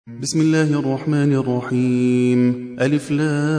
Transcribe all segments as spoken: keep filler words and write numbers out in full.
بسم الله الرحمن الرحيم. ألف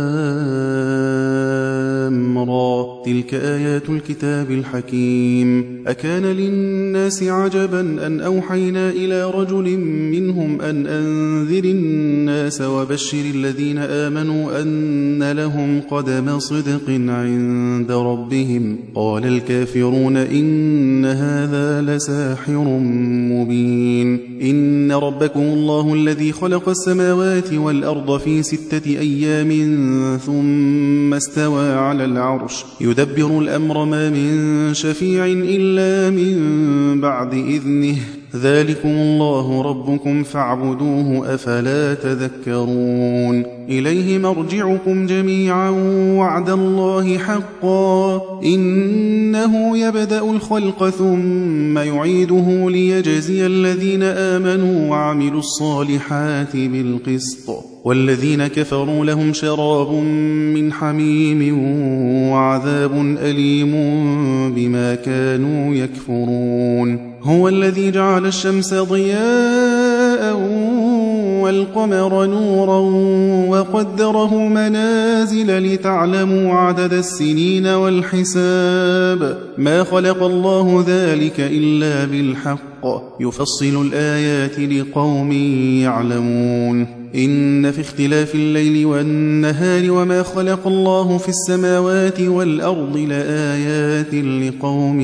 لام را، تلك آيات الكتاب الحكيم. أكان للناس عجبا أن أوحينا إلى رجل منهم أن أنذر الناس وبشر الذين آمنوا أن لهم قدم صدق عند ربهم. قال الكافرون إن هذا لساحر مبين. إن ربكم الله الذي خلق السماوات والأرض في ستة أيام ثم استوى على العرش يدبر الأمر ما من شفيع إلا من بعد إذنه ذلكم الله ربكم فاعبدوه أفلا تذكرون. إليه مرجعكم جميعا وعد الله حقا إنه يبدأ الخلق ثم يعيده ليجزي الذين آمنوا وعملوا الصالحات بالقسط والذين كفروا لهم شراب من حميم وعذاب أليم بما كانوا يكفرون. هو الذي جعل الشمس ضياء والقمر نورا وقدره منازل لتعلموا عدد السنين والحساب ما خلق الله ذلك إلا بالحق يفصل الآيات لقوم يعلمون. إن في اختلاف الليل والنهار وما خلق الله في السماوات والأرض لآيات لقوم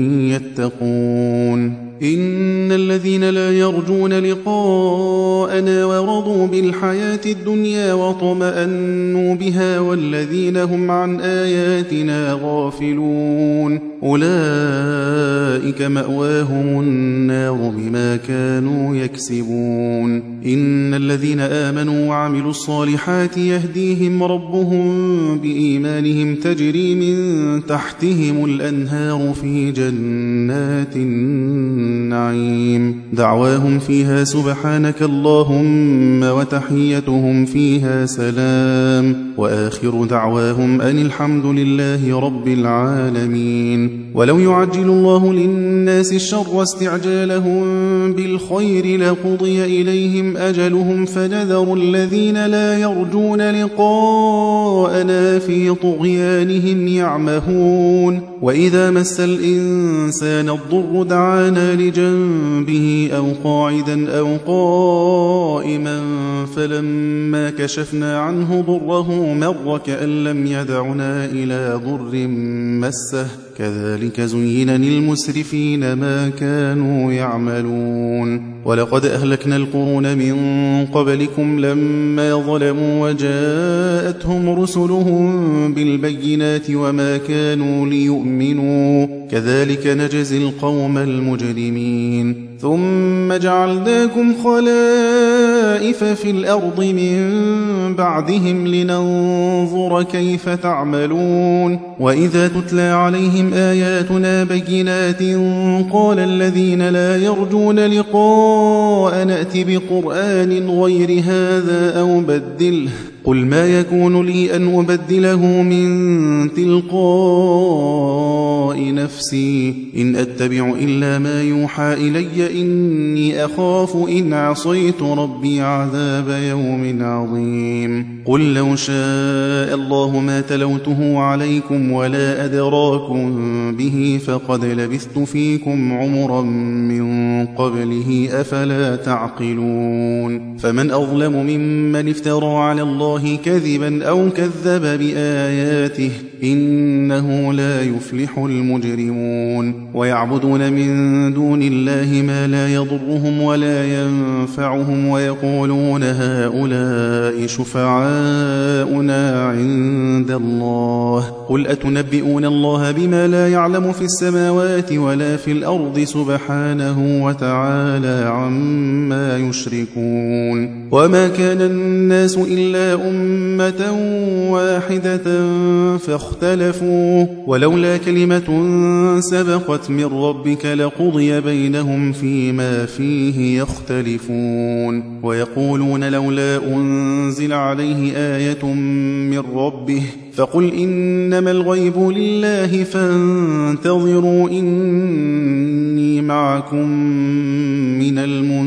يتقون. إن الذين لا يرجون لقاءنا ورضوا بالحياة الدنيا وطمأنوا بها والذين هم عن آياتنا غافلون أولئك مأواهم النار بما كانوا يكسبون. إن الذين آمنوا وعملوا الصالحات يهديهم ربهم بإيمانهم تجري من تحتهم الأنهار في جنات النعيم دعواهم فيها سبحانك اللهم وتحيتهم فيها سلام وآخر دعواهم أن الحمد لله رب العالمين. ولو يعجل الله للناس الشر استعجالهم بالخير لقضي إليهم أجلهم فنذر الذين لا يرجون لقاءنا في طغيانهم يعمهون. وإذا مس الإنسان الضر دعانا لجنبه أو قاعدا أو قائما فلما كشفنا عنه ضره مر كأن لم يدعنا إلى ضر مسه كذلك زين للمسرفين ما كانوا يعملون. ولقد أهلكنا القرون من قبلكم لما ظلموا وجاءتهم رسلهم بالبينات وما كانوا ليؤمنوا كذلك نجزي القوم المجرمين. ثم جعلناكم خلائف في الأرض من بعدهم لننظر كيف تعملون. وإذا تتلى عليهم آياتنا بينات قال الذين لا يرجون لقاء نأت بقرآن غير هذا أو بدله قل ما يكون لي أن أبدله من تلقاء نفسي إن أتبع إلا ما يوحى إلي إني أخاف إن عصيت ربي عذاب يوم عظيم. قل لو شاء الله ما تلوته عليكم ولا أدراكم به فقد لبثت فيكم عمرا من قبله أفلا تعقلون. فمن أظلم ممن افترى على الله كذبا أو كذب بآياته إنه لا يفلح المجرمون. ويعبدون من دون الله ما لا يضرهم ولا ينفعهم ويقولون هؤلاء شفعاؤنا عند الله قل أتنبئون الله بما لا يعلم في السماوات ولا في الأرض سبحانه وتعالى عما يشركون. وما كان الناس إلا أمة واحدة فاختلفوا ولولا كلمة سبقت من ربك لقضي بينهم فيما فيه يختلفون. ويقولون لولا أنزل عليه آية من ربه فقل إنما الغيب لله فانتظروا إني معكم من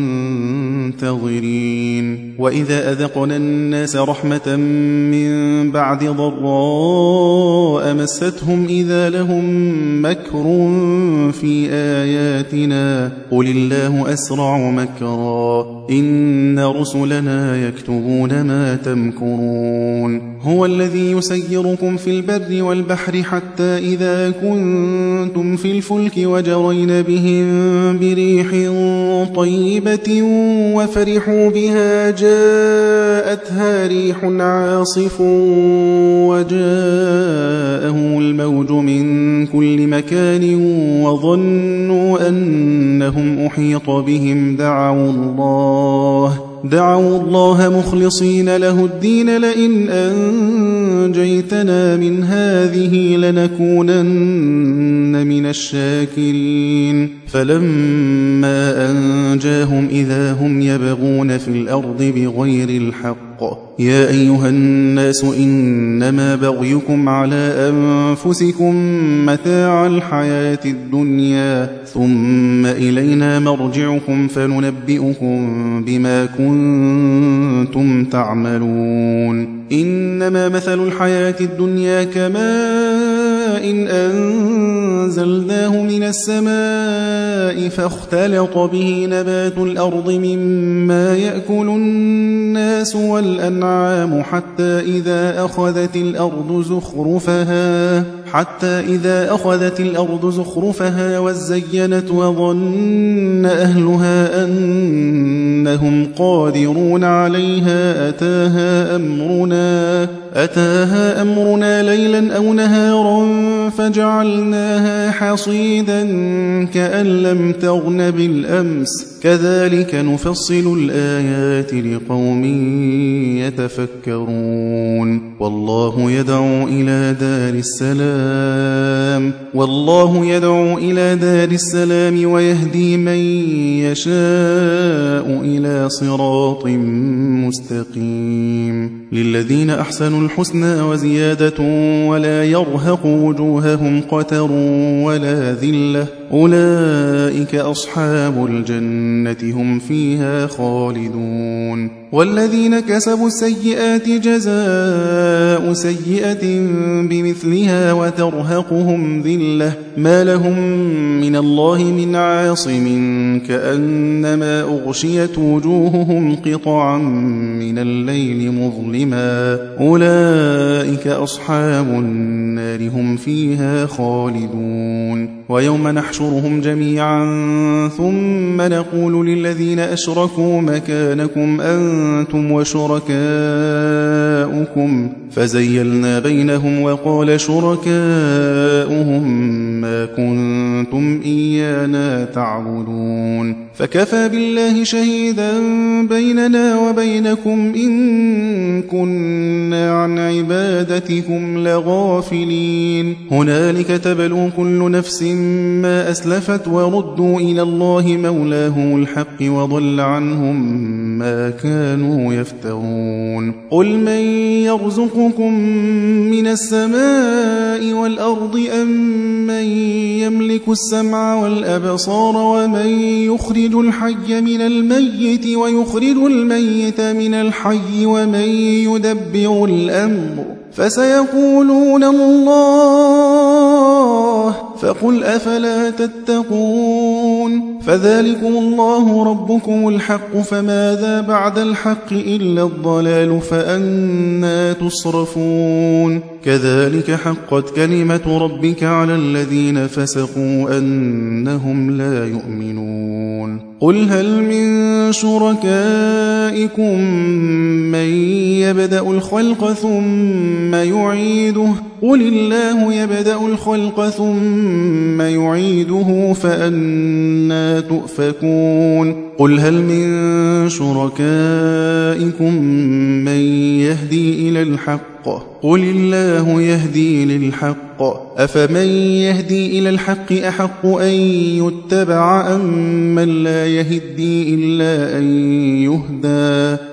المنتظرين وإذا أذقنا الناس رحمة من بعد ضراء مستهم إذا لهم مكر في آياتنا قل الله أسرع مكرا إن رسلنا يكتبون ما تمكرون هو الذي يسيركم في البر والبحر حتى إذا كنتم في الفلك وجرين بهم بريح طيبة وفرحوا بها جاءتها ريح عاصف وجاءهم الموج من كل مكان وظنوا أنهم أحيط بهم دعوا الله دعوا الله مخلصين له الدين لئن أنجيتنا من هذه لنكونن من الشاكرين فلما أنجاهم إذا هم يبغون في الأرض بغير الحق يا أيها الناس إنما بغيكم على أنفسكم متاع الحياة الدنيا ثم إلينا مرجعكم فننبئكم بما كنتم تعملون إنما مثل الحياة الدنيا كماء إن أنزلناه من السماء فاختلط به نبات الأرض مما يأكل الناس والأنعام حتى إذا أخذت الأرض زخرفها حتى إذا أخذت الأرض زخرفها وزينت وظن أهلها أنهم قادرون عليها أتاها أمرنا أتاها أمرنا ليلا أو نهارا فجعلناها حصيدا كأن لم تغن بالأمس كذلك نفصل الآيات لقوم يتفكرون والله يدعو إلى دار السلام والله يدعو إلى دار السلام ويهدي من يشاء إلى صراط مستقيم للذين أحسنوا الحسنى وزيادة ولا يرهق وجوههم قتر ولا ذلة أولئك أصحاب الجنة هم فيها خالدون والذين كسبوا السيئات جزاء سيئة بمثلها وترهقهم ذلة ما لهم من الله من عاصم كأنما أغشيت وجوههم قطعا من الليل مظلما أولئك أصحاب النار هم فيها خالدون ويوم نحشرهم جميعا ثم نقول للذين أشركوا مكانكم أنتم وشركاؤكم فزيلنا بينهم وقال شركاؤهم ما كنتم إيانا تعبدون فكفى بالله شهيدا بيننا وبينكم إن كنا عن عبادتكم لغافلين هنالك تبلو كل نفس ما أسلفت وردوا إلى الله مولاهم الحق وضل عنهم ما كانوا يفترون قل من يرزقكم من السماء والأرض أم من يملك السمع والأبصار ومن يخرج الحي من الميت ويخرج الميت من الحي ومن يدبر الأمر فسيقولون الله فقل أفلا تتقون فذلكم الله ربكم الحق فماذا بعد الحق إلا الضلال فأنى تصرفون كذلك حقت كلمة ربك على الذين فسقوا أنهم لا يؤمنون قل هل من شركائكم من يبدأ الخلق ثم يعيده قل الله يبدأ الخلق ثم يعيده فأنى تؤفكون قل هل من شركائكم من يهدي إلى الحق قل الله يهدي للحق أفمن يهدي إلى الحق أحق أن يتبع أم من لا يهدي إلا أن يهدى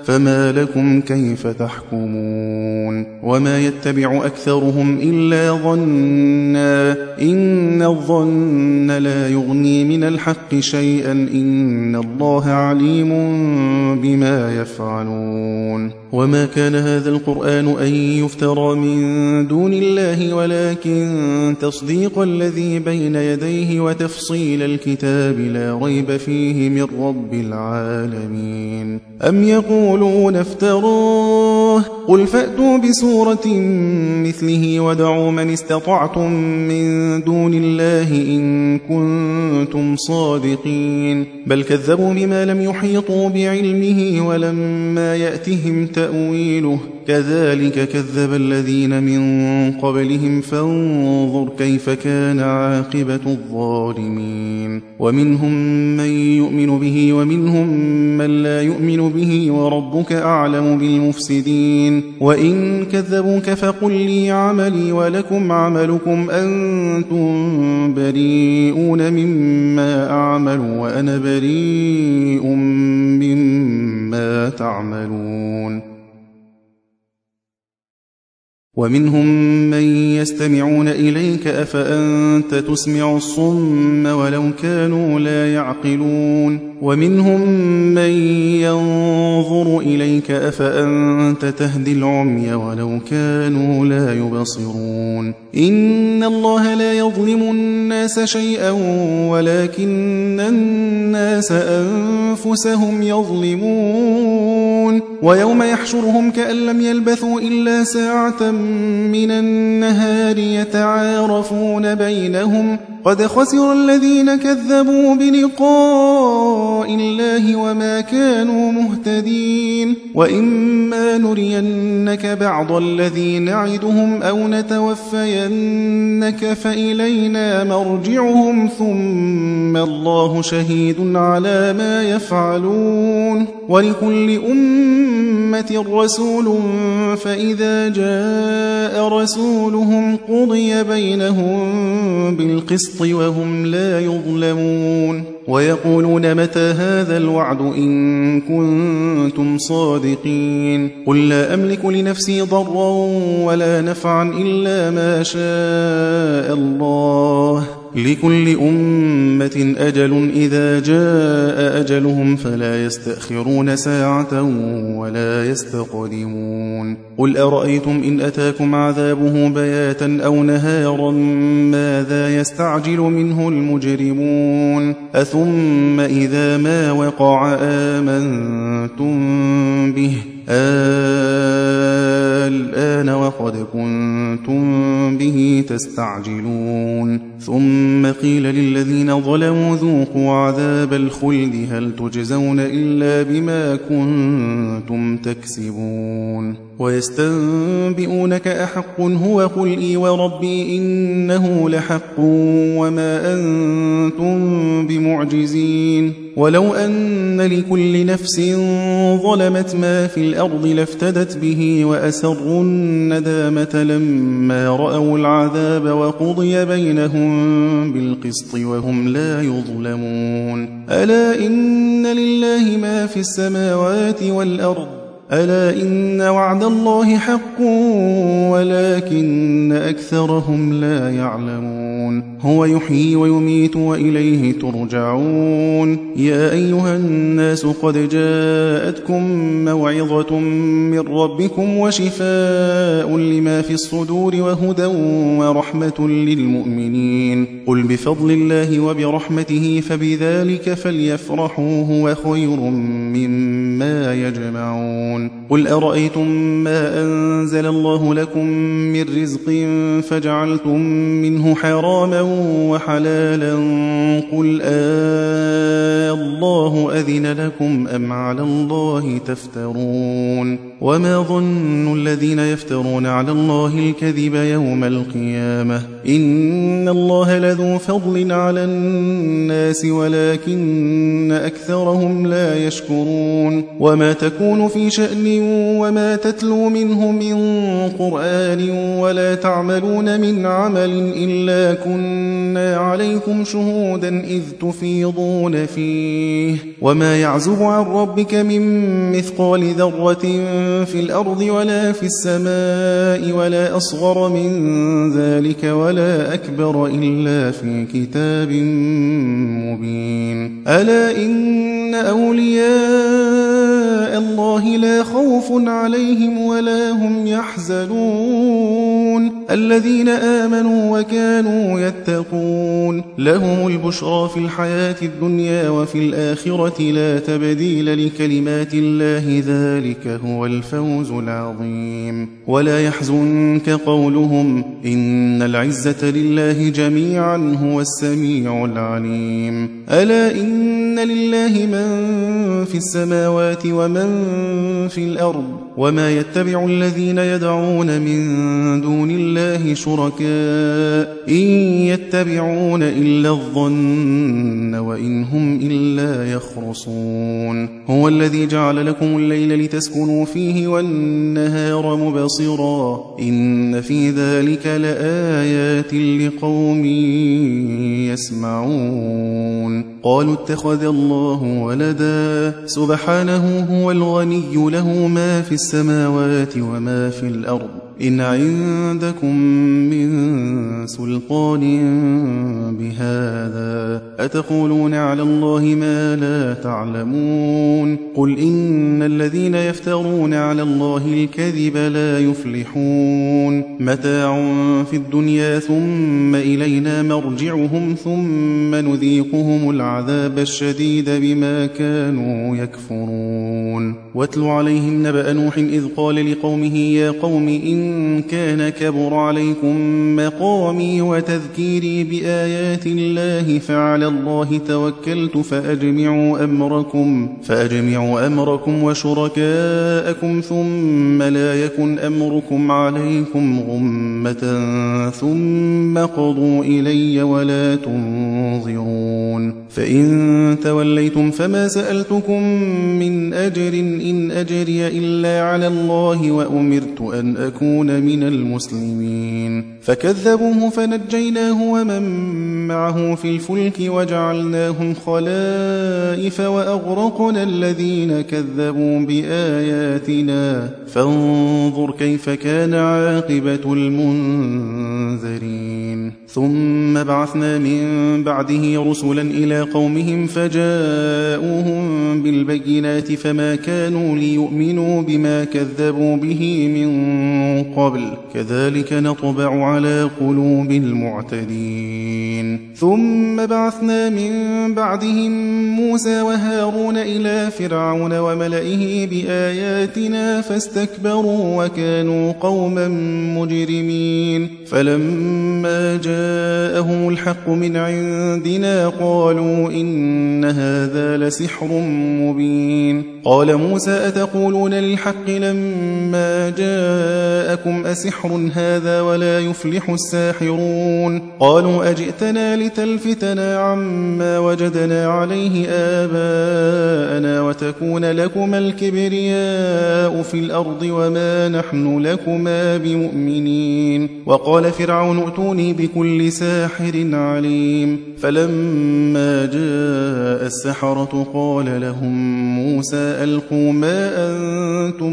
فما لكم كيف تحكمون وما يتبع أكثرهم إلا ظنا إن الظن لا يغني من الحق شيئا إن الله عليم بما يفعلون وما كان هذا القرآن أن يفترى من دون الله ولكن تصديق الذي بين يديه وتفصيل الكتاب لا ريب فيه من رب العالمين أم يقولون افتراه قل فأتوا بسورة مثله ودعوا من استطعتم من دون الله إن كنتم صادقين بل كذبوا بما لم يحيطوا بعلمه ولما يأتهم تأويله كذلك كذب الذين من قبلهم فانظر كيف كان عاقبة الظالمين ومنهم من يؤمن به ومنهم من لا يؤمن به وربك أعلم بالمفسدين وإن كذبوك فقل لي عملي ولكم عملكم أنتم بريئون مما أعمل وأنا بريء مما تعملون ومنهم من يستمعون إليك أفأنت تسمع الصم ولو كانوا لا يعقلون ومنهم من ينظر إليك أفأنت تهدي العمي ولو كانوا لا يبصرون إن الله لا يظلم الناس شيئا ولكن الناس أنفسهم يظلمون ويوم يحشرهم كأن لم يلبثوا إلا ساعة من النهار يتعارفون بينهم قد خسر الذين كذبوا بلقاء الله وما كانوا مهتدين وإما نرينك بعض الذي نعدهم أو نتوفينك فإلينا مرجعهم ثم الله شهيد على ما يفعلون ولكل أمة رسول فإذا جاء رسولهم قضي بينهم بالقسط وهم لا يظلمون ويقولون متى هذا الوعد إن كنتم صادقين قل لا أملك لنفسي ضرا ولا نفعا إلا ما شاء الله لكل أمة أجل إذا جاء أجلهم فلا يستأخرون ساعة ولا يستقدمون قل أرأيتم إن أتاكم عذابه بياتا أو نهارا ماذا يستعجل منه المجرمون أثم إذا ما وقع آمنتم به الآن وقد كنتم به تستعجلون ثم قيل للذين ظلموا ذوقوا عذاب الخلد هل تجزون إلا بما كنتم تكسبون ويستنبئونك أحق هو قل إي وربي إنه لحق وما أنتم بمعجزين ولو أن لكل نفس ظلمت ما في الأرض لافتدت به وأسروا الندامة لما رأوا العذاب وقضي بينهم بالقسط وهم لا يظلمون ألا إن لله ما في السماوات والأرض ألا إن وعد الله حق ولكن أكثرهم لا يعلمون هو يحيي ويميت وإليه ترجعون يا أيها الناس قد جاءتكم موعظة من ربكم وشفاء لما في الصدور وهدى ورحمة للمؤمنين قل بفضل الله وبرحمته فبذلك فليفرحوا هو خير مما يجمعون قل أرأيتم ما أنزل الله لكم من رزق فجعلتم منه حراما وحلالا قل آه الله أذن لكم أم على الله تفترون وما ظن الذين يفترون على الله الكذب يوم القيامة إن الله لذو فضل على الناس ولكن أكثرهم لا يشكرون وما تكون في شأن وما تتلو منه من قرآن ولا تعملون من عمل إلا كنا عليكم شهودا إذ تفيضون فيه وما يعزب عن ربك من مثقال ذرة في الأرض ولا في السماء ولا أصغر من ذلك ولا أكبر إلا في كتاب مبين. ألا إن أولياء الله لا خوف عليهم ولا هم يحزنون الذين آمنوا وكانوا يتقون لهم البشرى في الحياة الدنيا وفي الآخرة لا تبديل لكلمات الله ذلك هو الفوز العظيم. ولا يحزنك قولهم إن العزة لله جميعا هو السميع العليم. ألا إن لله من في السماوات ومن في الأرض وما يتبع الذين يدعون من دون الله شركاء إن يتبعون إلا الظن وإن هم إلا يخرصون. هو الذي جعل لكم الليل لتسكنوا فيه والنهار مبصرا إن في ذلك لآيات لقوم يسمعون. قالوا اتخذ الله ولدا سبحانه هو الغني له ما في السماوات وما في الأرض إن عندكم من سلطان بهذا أتقولون على الله ما لا تعلمون. قل إن الذين يفترون على الله الكذب لا يفلحون. متاع في الدنيا ثم إلينا مرجعهم ثم نذيقهم العذاب الشديد بما كانوا يكفرون. واتل عليهم نبأ نوح إذ قال لقومه يا قوم إن كان كبر عليكم مقامي وتذكيري بآيات الله فعلى الله توكلت فأجمعوا أمركم, فأجمعوا أمركم وشركاءكم ثم لا يكن أمركم عليكم غمة ثم قضوا إلي ولا تنظرون. فإن توليتم فما سألتكم من أجر إن أجري إلا على الله وأمرت أن أكون من المسلمين. فكذبوه فنجيناه ومن معه في الفلك وجعلناهم خلائف وأغرقنا الذين كذبوا بآياتنا فانظر كيف كان عاقبة المنذرين. ثم بعثنا من بعده رسلا إلى قومهم فجاءوهم بالبينات فما كانوا ليؤمنوا بما كذبوا به من قبل كذلك نطبع على قلوب المعتدين. ثم بعثنا من بعدهم موسى وهارون إلى فرعون وملئه بآياتنا فاستكبروا وكانوا قوما مجرمين. فلما جاءهم الحق من عندنا قالوا إن هذا لسحر مبين. قال موسى أتقولون للحق لما جاءكم أسحر هذا ولا يفلح الساحرون. قالوا أجئتنا لتلفتنا عما وجدنا عليه آباءنا وتكون لكما الكبرياء في الأرض وما نحن لكما بمؤمنين. وقال فرعون ائتوني بكل ساحر عليم. فلما جاء السحرة قال لهم موسى ألقوا ما أنتم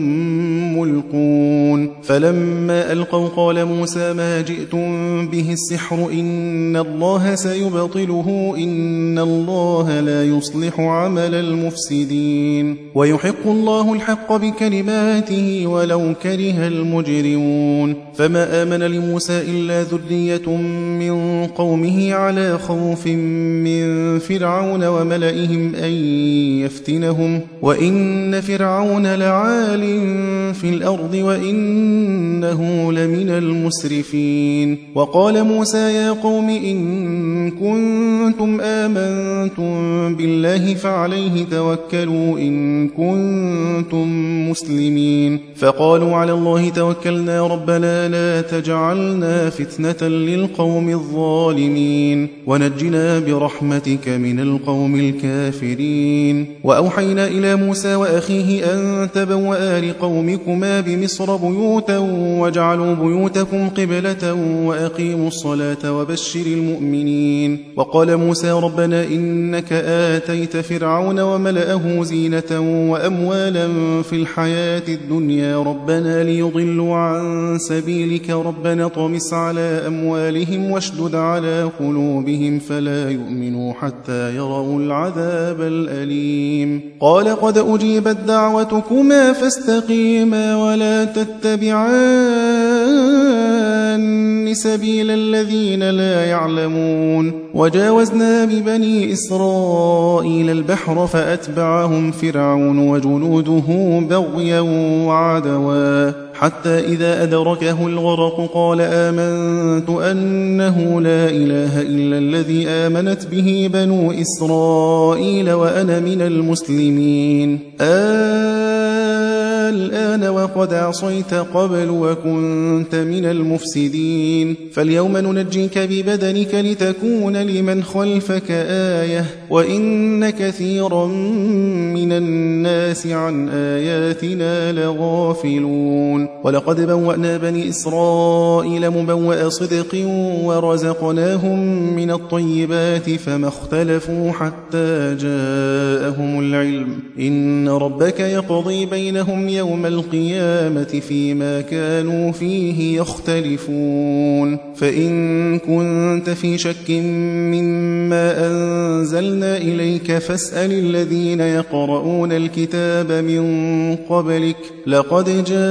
ملقون. فلما ألقوا قال موسى ما جئتم به السحر إن الله سيبطله إن الله لا يصلح عمل المفسدين ويحق الله الحق بكلماته ولو كره المجرمون. فما آمن لموسى إلا ذرية من قومه على خوف من فرعون وملئهم أن يفتنهم وإن فرعون لعال في في الأرض وإنه لمن المسرفين. وقال موسى يا قوم إن كنتم آمنتم بالله فعليه توكلوا إن كنتم مسلمين. فقالوا على الله توكلنا ربنا لا تجعلنا فتنة للقوم الظالمين ونجنا برحمتك من القوم الكافرين. وأوحينا إلى موسى وأخيه أن تبوأ لقومكما بمصر بيوتا واجعلوا بيوتكم قبلة وأقيموا الصلاة وبشر المؤمنين. وقال موسى ربنا إنك آتيت فرعون وملأه زينة وأموالا في الحياة الدنيا ربنا ليضلوا عن سبيلك ربنا طمس على أموالهم واشدد على قلوبهم فلا يؤمنوا حتى يروا العذاب الأليم. قال قد أجيبت دعوتكما فاستقيما ولا تتبعان سبيل الذين لا يعلمون. وجاوزنا ببني إسرائيل البحر فأتبعهم فرعون وجنوده بغيا وعدوا حتى إذا أدركه الغرق قال آمنت أنه لا إله إلا الذي آمنت به بنو إسرائيل وأنا من المسلمين. الآن وقد عصيت قبل وكنت من المفسدين فاليوم ننجيك ببدنك لتكون لمن خلفك آية وإن كثيرا من الناس عن آياتنا لغافلون. ولقد بوأنا بني إسرائيل مبوأ صدق ورزقناهم من الطيبات فما اختلفوا حتى جاءهم العلم إن ربك يقضي بينهم يوم القيامة فيما كانوا فيه يختلفون. فإن كنت في شك مما أنزلنا إليك فاسأل الذين يقرؤون الكتاب من قبلك لقد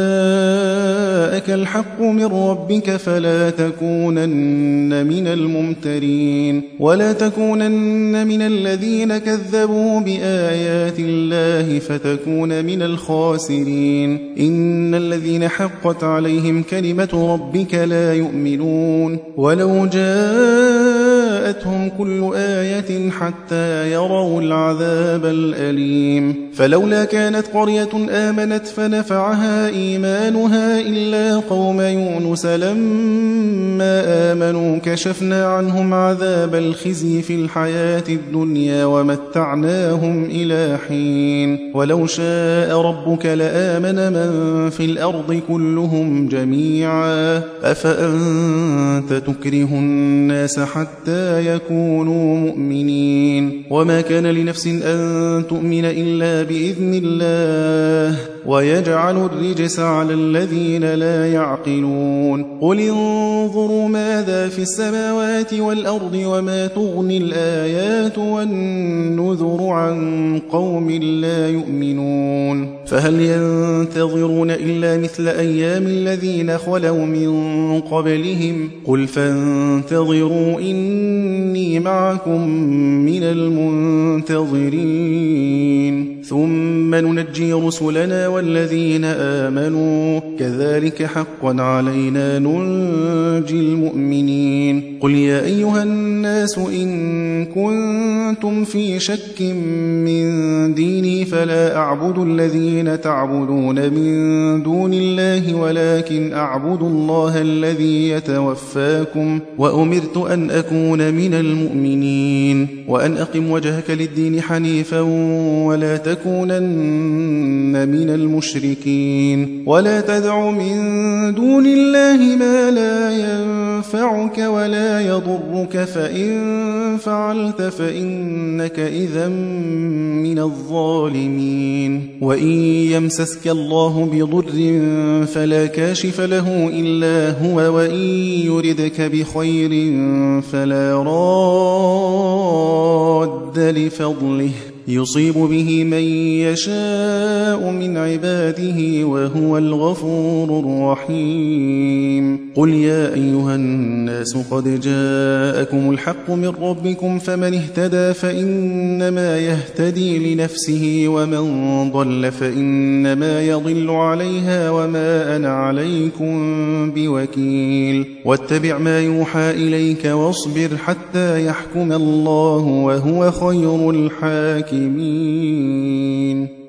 جاءك الحق من ربك فلا تكونن من الممترين ولا تكونن من الذين كذبوا بآيات الله فتكون من الخاسرين. إن الذين حقت عليهم كلمة ربك لا يؤمنون ولو جاءتهم كل آية حتى يروا العذاب الأليم. فلولا كانت قرية آمنت فنفعها إيمانها إلا قوم يونس لما آمنوا كشفنا عنهم عذاب الخزي في الحياة الدنيا ومتعناهم إلى حين. ولو شاء ربك لآمن من في الأرض كلهم جميعا أفأنت تكره الناس حتى يكونوا مؤمنين. وما كان لنفس أن تؤمن إلا بإذن الله ويجعل الرجس على الذين لا يعقلون. قل انظروا ماذا في السماوات والأرض وما تغني الآيات والنذر عن قوم لا يؤمنون. فهل ينتظرون إلا مثل أيام الذين خلوا من قبلهم قل فانتظروا إني معكم من المنتظرين ثم ننجي رسلنا والذين آمنوا كذلك حقا علينا ننجي المؤمنين. قل يا أيها الناس إن كنتم في شك من ديني فلا أعبد الذين تعبدون من دون الله ولكن أعبد الله الذي يتوفاكم وأمرت أن أكون من المؤمنين وأن أقم وجهك للدين حنيفا ولا تكونن من المشركين ولا تدع من دون الله ما لا ينفعك ولا يضرك فإن فعلت فإنك إذا من الظالمين. وإن يمسسك الله بضر فلا كاشف له إلا هو وإن يردك بخير فلا راد لفضله يصيب به من يشاء من عباده وهو الغفور الرحيم قل يا أيها الناس قد جاءكم الحق من ربكم فمن اهتدى فإنما يهتدي لنفسه ومن ضل فإنما يضل عليها وما أنا عليكم بوكيل واتبع ما يوحى إليك واصبر حتى يحكم الله وهو خير الحاكمين